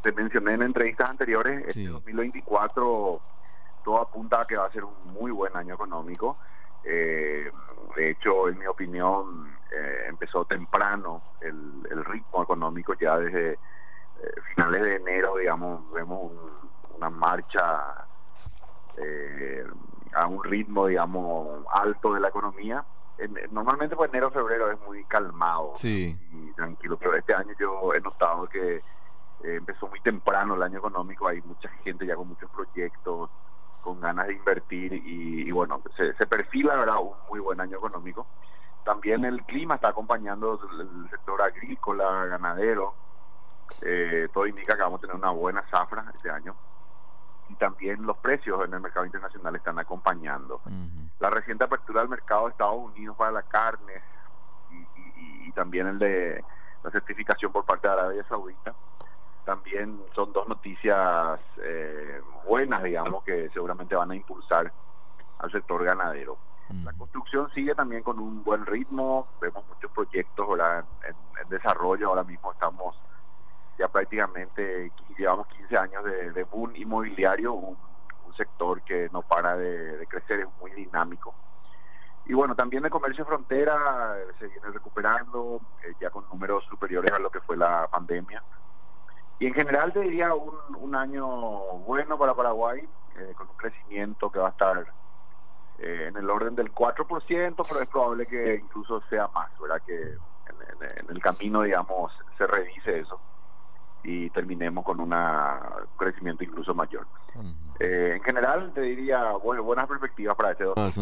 te mencioné en entrevistas anteriores, este Sí. 2024 todo apunta a que va a ser un muy buen año económico. De hecho, en mi opinión, empezó temprano el ritmo económico, ya desde finales de enero, digamos, vemos una marcha eh, a un ritmo, digamos, alto de la economía. Normalmente, pues enero, febrero es muy calmado Sí. y tranquilo, pero este año yo he notado que empezó muy temprano el año económico, hay mucha gente ya con muchos proyectos, con ganas de invertir y bueno, se perfila, ¿verdad?, un muy buen año económico. También el clima está acompañando el sector agrícola, ganadero, todo indica que vamos a tener una buena zafra este año y también los precios en el mercado internacional están acompañando. Ujú. La reciente apertura del mercado de Estados Unidos para la carne y también el de la certificación por parte de Arabia Saudita también son dos noticias buenas, digamos, que seguramente van a impulsar al sector ganadero. La Ujú. construcción sigue también con un buen ritmo, vemos muchos proyectos, ¿verdad?, en desarrollo. Ahora mismo estamos ya prácticamente, llevamos 15 años de boom inmobiliario, un sector que no para de crecer, es muy dinámico. Y bueno, también el comercio frontera se viene recuperando, ya con números superiores a lo que fue la pandemia. Y en general te diría un año bueno para Paraguay, con un crecimiento que va a estar en el orden del 4%, pero es probable que incluso sea más, ¿verdad? Que en el camino, digamos, se revise eso y terminemos con un crecimiento incluso mayor. Ujú. En general te diría, bueno, buenas perspectivas para este Ah,